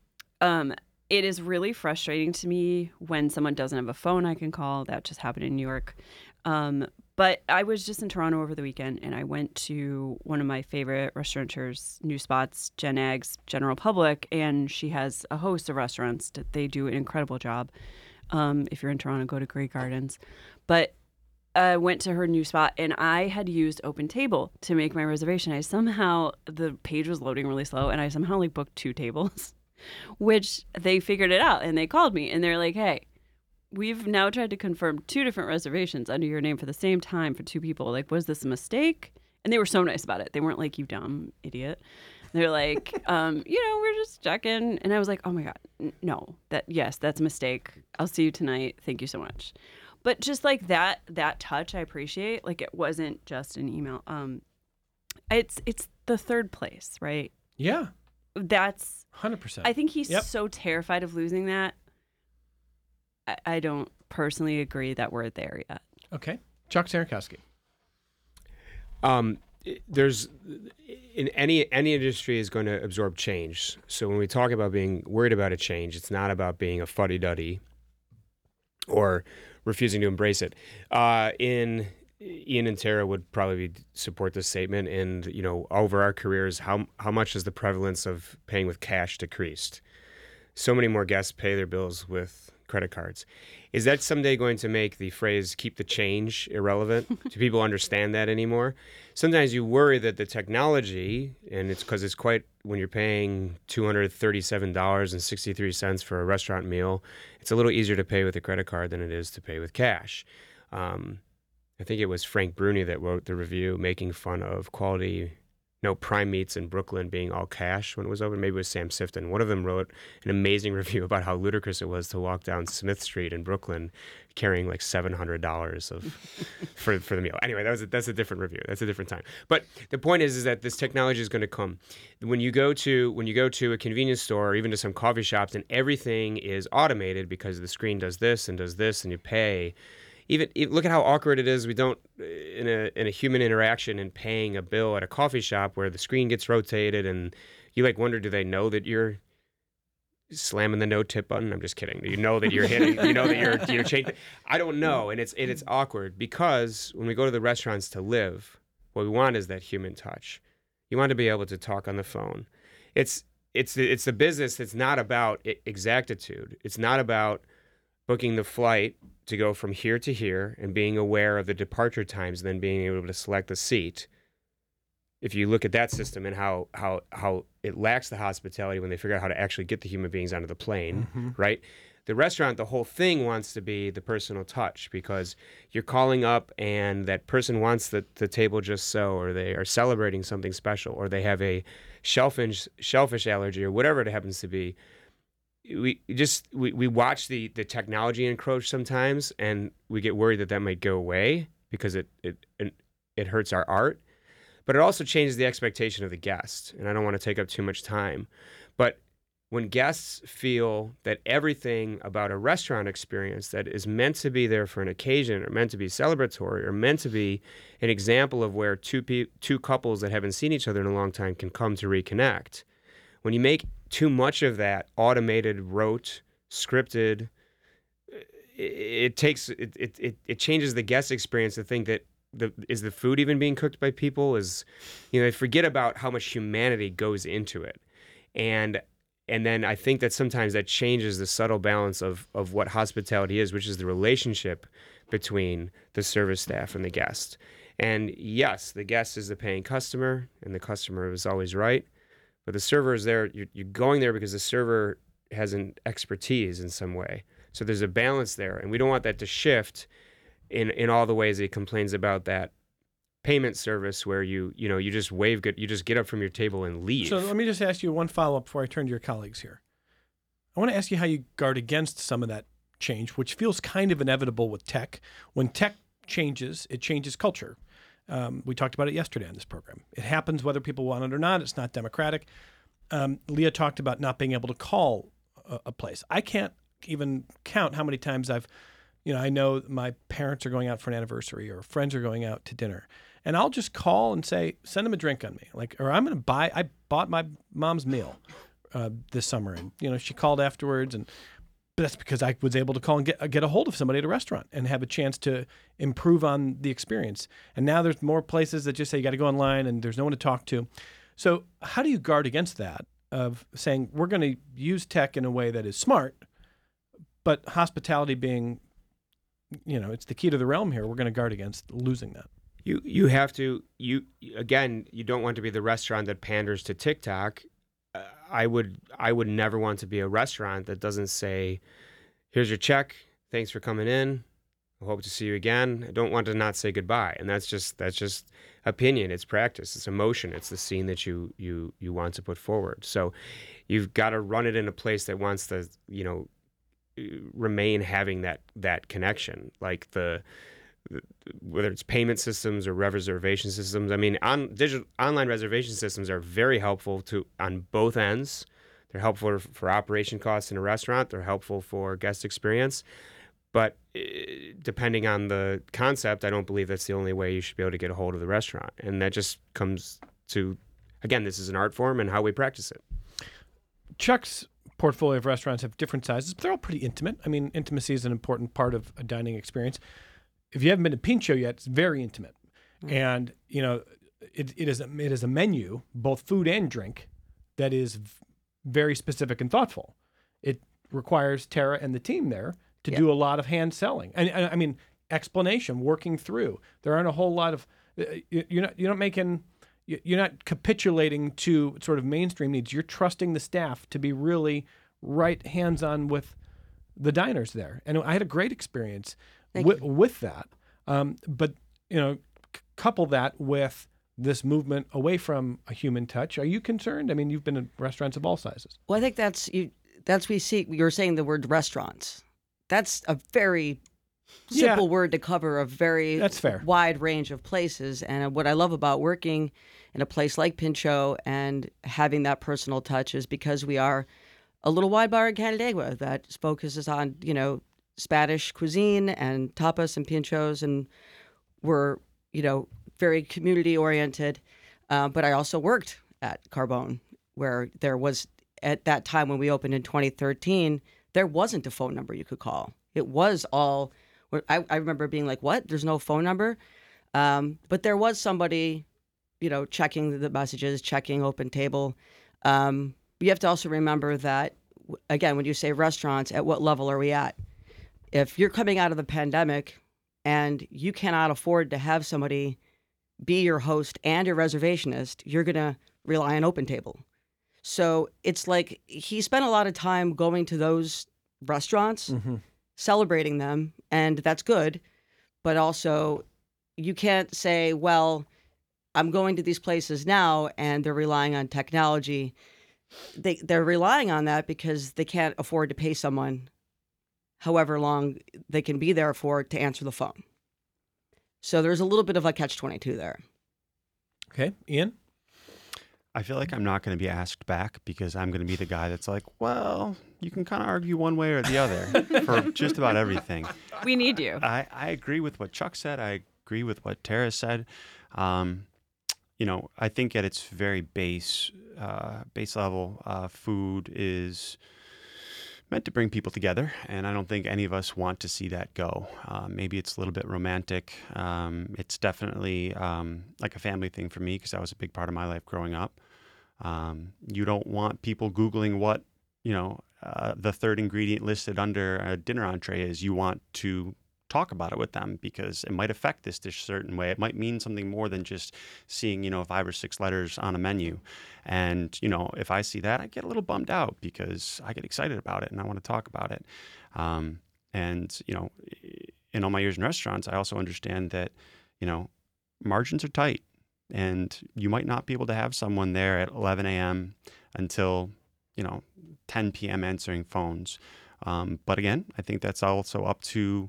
um, it is really frustrating to me when someone doesn't have a phone I can call. That just happened in New York. Um, but I was just in Toronto over the weekend, and I went to one of my favorite restaurateurs' new spots, Jen Ag's General Public, and she has a host of restaurants. That They do an incredible job. Um, if you're in Toronto, go to Grey Gardens. But I went to her new spot, and I had used Open Table to make my reservation. I somehow, the page was loading really slow, and I somehow like booked two tables, which they figured it out, and they called me, and they're like, hey, we've now tried to confirm two different reservations under your name for the same time for two people. Like, was this a mistake? And they were so nice about it. They weren't like, you dumb idiot. They're like, um, you know, we're just checking. And I was like, oh my God, n- no, that, yes, that's a mistake. I'll see you tonight. Thank you so much. But just like that, that touch I appreciate. Like, it wasn't just an email. Um, it's, it's the third place, right? Yeah, That's, one hundred percent. I think he's Yep. so terrified of losing that. I, I don't personally agree that we're there yet. Okay. Chuck Cerankosky. Um, i- there's in any any industry is going to absorb change. So when we talk about being worried about a change, it's not about being a fuddy-duddy or refusing to embrace it. Uh, in Ian and Tara would probably support this statement. And you know, over our careers, how how much has the prevalence of paying with cash decreased? So many more guests pay their bills with credit cards. Is that someday going to make the phrase "keep the change" irrelevant? Do people understand that anymore? Sometimes you worry that the technology, and it's because it's quite, when you're paying two hundred thirty-seven dollars and sixty-three cents for a restaurant meal, it's a little easier to pay with a credit card than it is to pay with cash. Um, I think it was Frank Bruni that wrote the review making fun of quality, no, Prime Meats in Brooklyn being all cash when it was open. Maybe it was Sam Sifton. One of them wrote an amazing review about how ludicrous it was to walk down Smith Street in Brooklyn carrying like seven hundred dollars of for for the meal. Anyway, that was a, that's a different review. That's a different time. But the point is, is that this technology is going to come. When you go to when you go to a convenience store or even to some coffee shops, and everything is automated because the screen does this and does this, and you pay. Even, even look at how awkward it is. We don't in a in a human interaction and paying a bill at a coffee shop where the screen gets rotated and you like wonder, do they know that you're slamming the no tip button? I'm just kidding. You know that you're hitting. You know that you're you're changing. I don't know, and it's and it's awkward because when we go to the restaurants to live, what we want is that human touch. You want to be able to talk on the phone. It's it's it's the business that's not about e- exactitude. It's not about booking the flight to go from here to here and being aware of the departure times and then being able to select a seat. If you look at that system and how how how it lacks the hospitality when they figure out how to actually get the human beings onto the plane, Mm-hmm. right? The restaurant, the whole thing wants to be the personal touch because you're calling up and that person wants the, the table just so, or they are celebrating something special, or they have a shellfish shellfish allergy, or whatever it happens to be. We just we, we watch the, the technology encroach sometimes, and we get worried that that might go away because it it it, it hurts our art. But it also changes the expectation of the guest, and I don't want to take up too much time. But when guests feel that everything about a restaurant experience that is meant to be there for an occasion or meant to be celebratory or meant to be an example of where two pe- two couples that haven't seen each other in a long time can come to reconnect, when you make too much of that automated, rote, scripted, it, it takes it, it it it changes the guest experience to think that the is the food even being cooked by people? Is, you know, they forget about how much humanity goes into it. And And then I think that sometimes that changes the subtle balance of, of what hospitality is, which is the relationship between the service staff and the guest. And yes, the guest is the paying customer, and the customer is always right. But the server is there. You're, you're going there because the server has an expertise in some way. So there's a balance there, and we don't want that to shift in, in all the ways he complains about that payment service where you you know you just wave good you just get up from your table and leave. So let me just ask you one follow-up before I turn to your colleagues here. I want to ask you how you guard against some of that change, which feels kind of inevitable with tech. When tech changes, it changes culture. Um, we talked about it yesterday on this program. It happens whether people want it or not. It's not democratic. Um, Leah talked about not being able to call a, a place. I can't even count how many times I've, you know, I know my parents are going out for an anniversary or friends are going out to dinner. And I'll just call and say, send them a drink on me. Like, or I'm going to buy, I bought my mom's meal uh, this summer. And, you know, she called afterwards. And but that's because I was able to call and get, get a hold of somebody at a restaurant and have a chance to improve on the experience. And now there's more places that just say you got to go online and there's no one to talk to. So how do you guard against that of saying we're going to use tech in a way that is smart, but hospitality being, you know, it's the key to the realm here. We're going to guard against losing that. You you have to, you again, you don't want to be the restaurant that panders to TikTok. Uh, I would I would never want to be a restaurant that doesn't say, here's your check, thanks for coming in, I hope to see you again. I don't want to not say goodbye. And that's just that's just opinion, it's practice, it's emotion, it's the scene that you you you want to put forward. So you've got to run it in a place that wants to, you know, remain having that that connection, like the whether it's payment systems or reservation systems. I mean, on digital online reservation systems are very helpful to on both ends. They're helpful for, for operation costs in a restaurant. They're helpful for guest experience. But uh, depending on the concept, I don't believe that's the only way you should be able to get a hold of the restaurant. And that just comes to, again, this is an art form and how we practice it. Chuck's portfolio of restaurants have different sizes, but they're all pretty intimate. I mean, intimacy is an important part of a dining experience. If you haven't been to Pincho yet, it's very intimate. Mm-hmm. And, you know, it, it is a, it is a menu, both food and drink, that is v- very specific and thoughtful. It requires Tara and the team there to yep. do a lot of hand selling. And, and I mean, explanation, working through. There aren't a whole lot of, you're not, you're not making, you're not capitulating to sort of mainstream needs. You're trusting the staff to be really right hands-on with the diners there. And I had a great experience with, with that. Um, but, you know, c- couple that with this movement away from a human touch. Are you concerned? I mean, you've been in restaurants of all sizes. Well, I think that's, you, that's we see, you're saying the word restaurants. That's a very simple yeah, word to cover a very that's fair. wide range of places. And what I love about working in a place like Pincho and having that personal touch is because we are a little wide bar in Canandaigua that focuses on, you know, Spanish cuisine and tapas and pinchos, and we're, you know, very community oriented. Uh, but I also worked at Carbone, where there was, at that time when we opened in twenty thirteen, there wasn't a phone number you could call. It was all, I, I remember being like, what? There's no phone number? Um, but there was somebody, you know, checking the messages, checking open table. Um, you have to also remember that, again, when you say restaurants, at what level are we at? If you're coming out of the pandemic and you cannot afford to have somebody be your host and your reservationist, you're going to rely on OpenTable. So it's like he spent a lot of time going to those restaurants, Mm-hmm. celebrating them, and that's good. But also, you can't say, well, I'm going to these places now and they're relying on technology. They, they're relying on that because they can't afford to pay someone however long they can be there for to answer the phone. So there's a little bit of a catch twenty-two there. Okay, Ian? I feel like I'm not going to be asked back because I'm going to be the guy that's like, well, you can kind of argue one way or the other for just about everything. We need you. I, I agree with what Chuck said. I agree with what Tara said. Um, you know, I think at its very base, uh, base level, uh, food is meant to bring people together, and I don't think any of us want to see that go. Uh, maybe it's a little bit romantic. Um, it's definitely um, like a family thing for me because that was a big part of my life growing up. Um, you don't want people Googling what, you know, uh, the third ingredient listed under a dinner entree is. You want to talk about it with them because it might affect this dish a certain way. It might mean something more than just seeing, you know, five or six letters on a menu. And, you know, if I see that, I get a little bummed out because I get excited about it and I want to talk about it. Um, and, you know, in all my years in restaurants, I also understand that, you know, margins are tight and you might not be able to have someone there at eleven a.m. until, you know, ten p.m. answering phones. Um, but again, I think that's also up to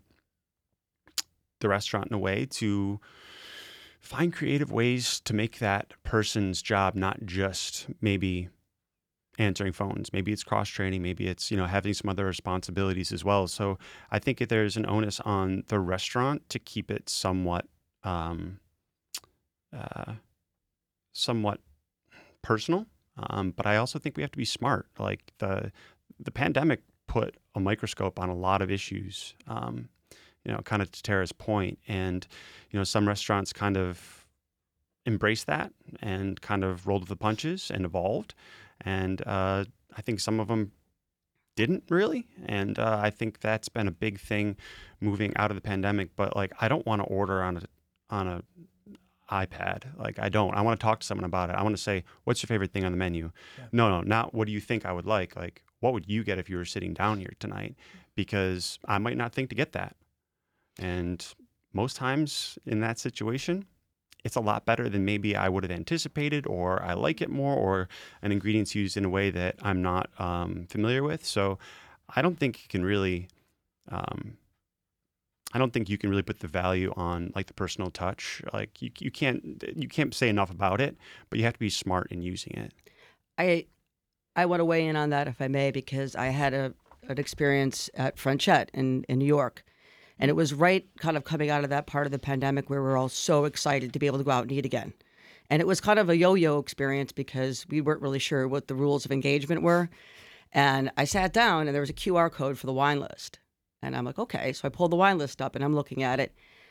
the restaurant in a way to find creative ways to make that person's job not just maybe answering phones. Maybe it's cross training. Maybe it's, you know, having some other responsibilities as well. So I think if there's an onus on the restaurant to keep it somewhat, um, uh, somewhat personal. Um, but I also think we have to be smart. Like the the pandemic put a microscope on a lot of issues. Um, you know, kind of to Tara's point. And, you know, some restaurants kind of embraced that and kind of rolled with the punches and evolved. And uh, I think some of them didn't really. And uh, I think that's been a big thing moving out of the pandemic. But like, I don't want to order on a, on a iPad. Like I don't, I want to talk to someone about it. I want to say, what's your favorite thing on the menu? Yeah. No, no, not what do you think I would like? Like, what would you get if you were sitting down here tonight? Because I might not think to get that. And most times in that situation, it's a lot better than maybe I would have anticipated, or I like it more, or an ingredient's used in a way that I'm not um, familiar with. So I don't think you can really, um, I don't think you can really put the value on like the personal touch. Like you, you can't, you can't say enough about it, but you have to be smart in using it. I, I want to weigh in on that if I may, because I had a an experience at Frenchette in, in New York. And it was right kind of coming out of that part of the pandemic where we were all so excited to be able to go out and eat again. And it was kind of a yo-yo experience because we weren't really sure what the rules of engagement were. And I sat down and there was a Q R code for the wine list. And I'm like, okay. So I pulled the wine list up and I'm looking at it.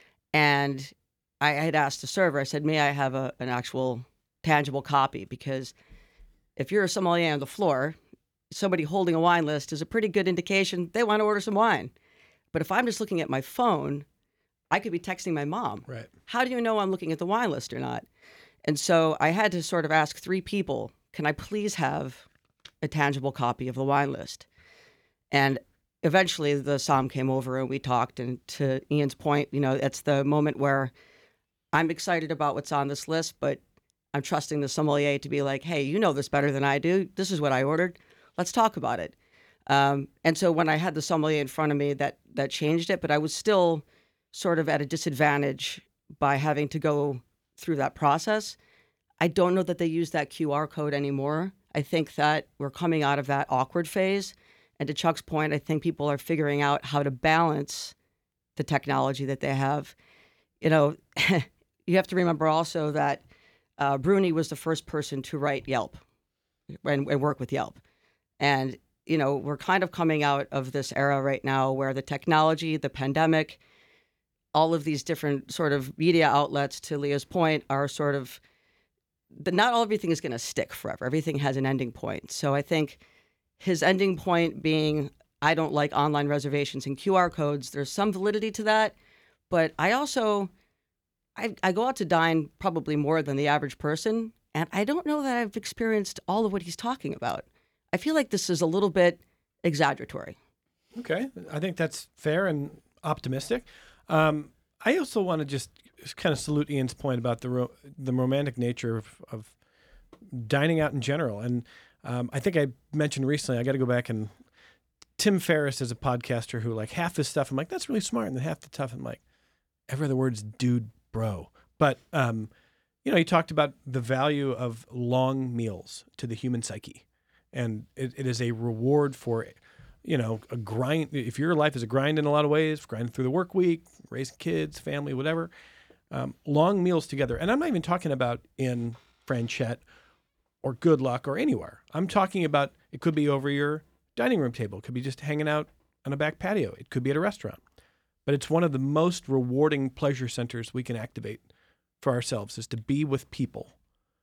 And I had asked the server, I said, may I have a, an actual tangible copy? Because if you're a sommelier on the floor, somebody holding a wine list is a pretty good indication they want to order some wine. But if I'm just looking at my phone, I could be texting my mom. Right. How do you know I'm looking at the wine list or not? And so I had to sort of ask three people, can I please have a tangible copy of the wine list? And eventually the Somm came over and we talked. And to Ian's point, you know, it's the moment where I'm excited about what's on this list, but I'm trusting the sommelier to be like, hey, you know this better than I do. This is what I ordered. Let's talk about it. Um, and so when I had the sommelier in front of me, that that changed it, but I was still sort of at a disadvantage by having to go through that process. I don't know that they use that Q R code anymore. I think that we're coming out of that awkward phase. And to Chuck's point, I think people are figuring out how to balance the technology that they have. You know, you have to remember also that uh, Bruni was the first person to write Yelp and, and work with Yelp. And you know, we're kind of coming out of this era right now where the technology, the pandemic, all of these different sort of media outlets, to Leah's point, are sort of, but not all everything is going to stick forever. Everything has an ending point. So I think his ending point being, I don't like online reservations and Q R codes. There's some validity to that. But I also, I, I go out to dine probably more than the average person. And I don't know that I've experienced all of what he's talking about. I feel like this is a little bit exaggeratory. Okay, I think that's fair and optimistic. Um, I also want to just kind of salute Ian's point about the ro- the romantic nature of, of dining out in general. And um, I think I mentioned recently, I got to go back and Tim Ferriss is a podcaster who like half his stuff, I'm like, that's really smart. And then half the stuff, I'm like, every other word's dude, bro. But, um, you know, he talked about the value of long meals to the human psyche. And it, it is a reward for, you know, a grind. If your life is a grind in a lot of ways, grinding through the work week, raising kids, family, whatever, um, long meals together. And I'm not even talking about in Franchette or Good Luck or anywhere. I'm talking about it could be over your dining room table. It could be just hanging out on a back patio. It could be at a restaurant. But it's one of the most rewarding pleasure centers we can activate for ourselves is to be with people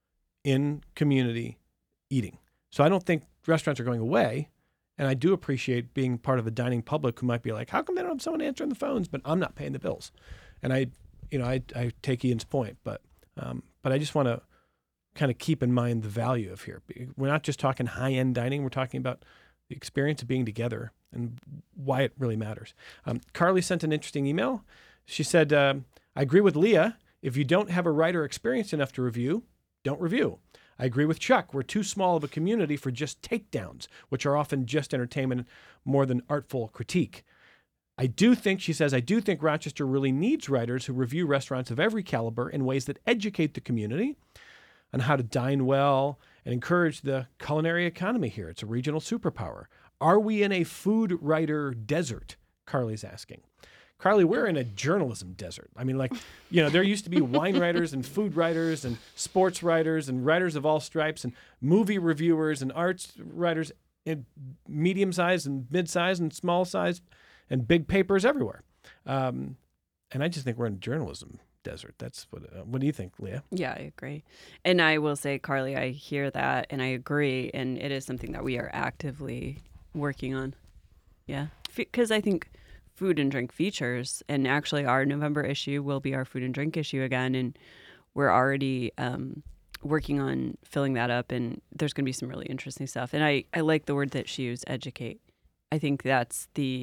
in community eating. So I don't think restaurants are going away. And I do appreciate being part of a dining public who might be like, how come they don't have someone answering the phones, but I'm not paying the bills? And I, you know, I, I take Ian's point, but, um, but I just want to kind of keep in mind the value of here. We're not just talking high-end dining. We're talking about the experience of being together and why it really matters. Um, Carly sent an interesting email. She said, um, I agree with Leah. If you don't have a writer experienced enough to review, don't review. I agree with Chuck. We're too small of a community for just takedowns, which are often just entertainment more than artful critique. I do think, she says, I do think Rochester really needs writers who review restaurants of every caliber in ways that educate the community on how to dine well and encourage the culinary economy here. It's a regional superpower. Are we in a food writer desert? Carly's asking. Carly, we're in a journalism desert. I mean, like, you know, there used to be wine writers and food writers and sports writers and writers of all stripes and movie reviewers and arts writers in medium size and mid size and small size and big papers everywhere. Um, and I just think we're in a journalism desert. That's what, uh, what do you think, Leah? Yeah, I agree. And I will say, Carly, I hear that and I agree. And it is something that we are actively working on. Yeah. Because I think food and drink features, and actually our November issue will be our food and drink issue again. And we're already um, working on filling that up. And there's going to be some really interesting stuff. And I, I like the word that she used, educate. I think that's the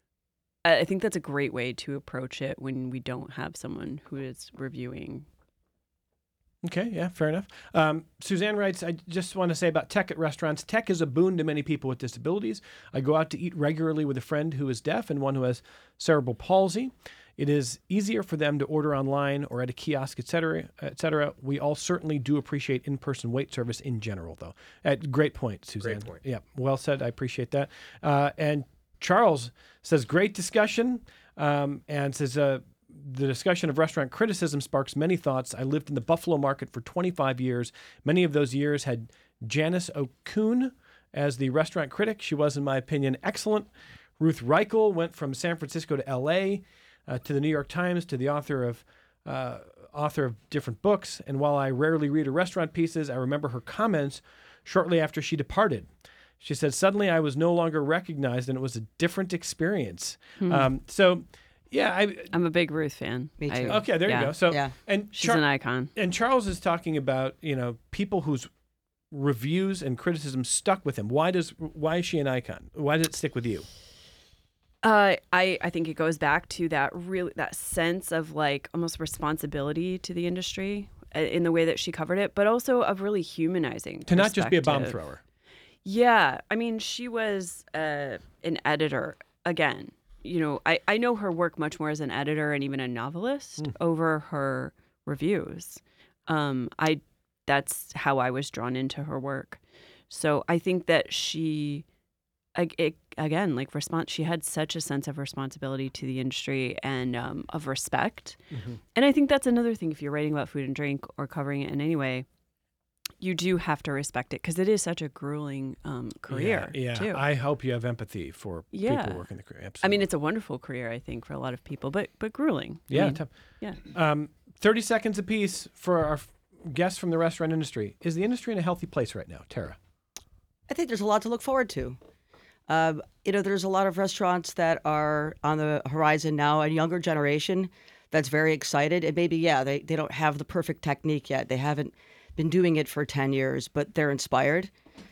I think that's a great way to approach it when we don't have someone who is reviewing. Okay, yeah, fair enough. Um, Suzanne writes, I just want to say about tech at restaurants. Tech is a boon to many people with disabilities. I go out to eat regularly with a friend who is deaf and one who has cerebral palsy. It is easier for them to order online or at a kiosk, et cetera, et cetera. We all certainly do appreciate in-person wait service in general, though. Uh, great point, Suzanne. Great point. Yeah, well said. I appreciate that. Uh, and Charles says, great discussion, um, and says, uh, the discussion of restaurant criticism sparks many thoughts. I lived in the Buffalo market for twenty-five years. Many of those years had Janice O'Kuhn as the restaurant critic. She was, in my opinion, excellent. Ruth Reichel went from San Francisco to L A, uh, to the New York Times, to the author of uh, author of different books. And while I rarely read her restaurant pieces, I remember her comments shortly after she departed. She said, suddenly I was no longer recognized and it was a different experience. Hmm. Um, so, yeah. I, I'm a big Ruth fan. Me I- too. okay, there yeah. you go. So, Yeah. and She's Char- an icon. and Charles is talking about, you know, people whose reviews and criticism stuck with him. Why does why is she an icon? Why did it stick with you? Uh, I, I think it goes back to that really that sense of like almost responsibility to the industry uh, in the way that she covered it, but also of really humanizing. To not just be a bomb perspective. thrower. Yeah, I mean, she was uh, an editor again. You know, I, I know her work much more as an editor and even a novelist Mm. over her reviews. Um, I that's how I was drawn into her work. So I think that she, ag- it, again, like response, she had such a sense of responsibility to the industry and um, of respect. Mm-hmm. And I think that's another thing if you're writing about food and drink or covering it in any way. You do have to respect it because it is such a grueling um, career, Yeah, yeah. too. I hope you have empathy for Yeah. people working the career. I Absolutely. mean, it's a wonderful career, I think, for a lot of people, but but grueling. I yeah, mean, tough. yeah. Um, thirty seconds apiece for our f- guests from the restaurant industry. Is the industry in a healthy place right now, Tara? I think there's a lot to look forward to. Um, you know, there's a lot of restaurants that are on the horizon now, a younger generation that's very excited. And maybe, yeah, they, they don't have the perfect technique yet. They haven't been doing it for ten years, but they're inspired.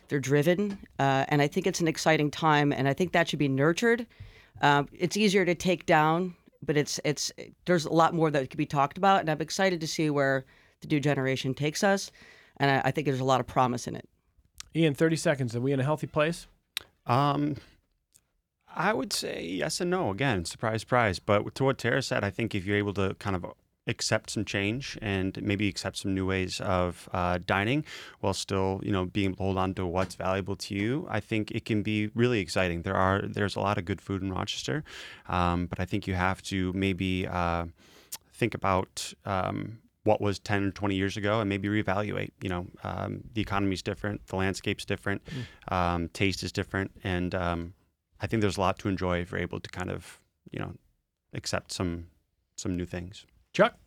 They're driven, uh, and I think it's an exciting time, and I think that should be nurtured. Um, it's easier to take down, but it's it's there's a lot more that could be talked about, and I'm excited to see where the new generation takes us, and I, I think there's a lot of promise in it. Ian, thirty seconds. Are we in a healthy place? Um, I would say yes and no. Again, surprise, surprise. But to what Tara said, I think if you're able to kind of accept some change and maybe accept some new ways of uh, dining while still, you know, being able to hold on to what's valuable to you, I think it can be really exciting. There are there's a lot of good food in Rochester, um, but I think you have to maybe uh, think about um, what was ten or twenty years ago and maybe reevaluate. You know, um, the economy's different, the landscape's different, mm. um, taste is different, and um, I think there's a lot to enjoy if you're able to kind of, you know, accept some some new things. Chuck?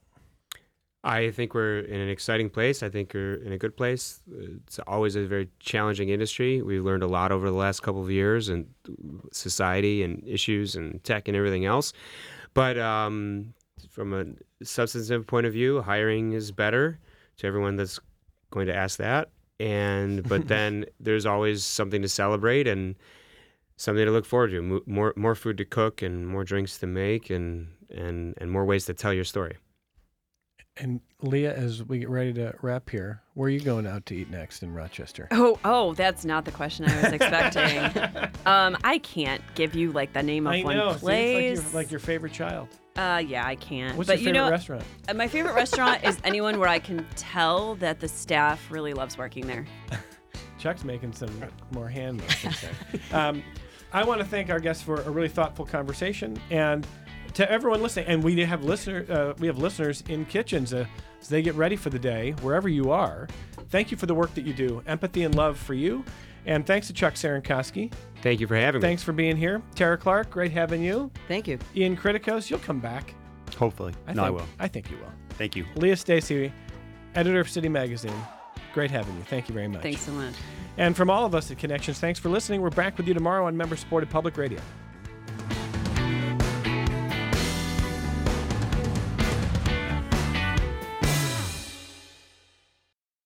I think we're in an exciting place. I think we're in a good place. It's always a very challenging industry. We've learned a lot over the last couple of years, and society and issues and tech and everything else. But um, from a substantive point of view, hiring is better to everyone that's going to ask that. And but then there's always something to celebrate and something to look forward to. More more food to cook and more drinks to make and and and more ways to tell your story. And Leah, as we get ready to wrap here, where are you going out to eat next in Rochester? Oh, oh, that's not the question I was expecting. um, I can't give you like the name of I one know. See, place. it's like, your, like your favorite child. Uh, yeah, I can't. What's but your you favorite know, restaurant? uh, my favorite restaurant is anyone where I can tell that the staff really loves working there. Chuck's making some more hand motions there. Um, I want to thank our guests for a really thoughtful conversation, and to everyone listening. And we have listener, uh, we have listeners in kitchens uh, as they get ready for the day, wherever you are. Thank you for the work that you do. Empathy and love for you. And thanks to Chuck Cerankosky. Thank you for having me. Thanks for being here. Tara Clark, great having you. Thank you. Ian Kritikos, you'll come back. Hopefully. I no, think, I will. I think you will. Thank you. Leah Stacy, editor of City Magazine. Great having you. Thank you very much. Thanks so much. And from all of us at Connections, thanks for listening. We're back with you tomorrow on member-supported Public Radio.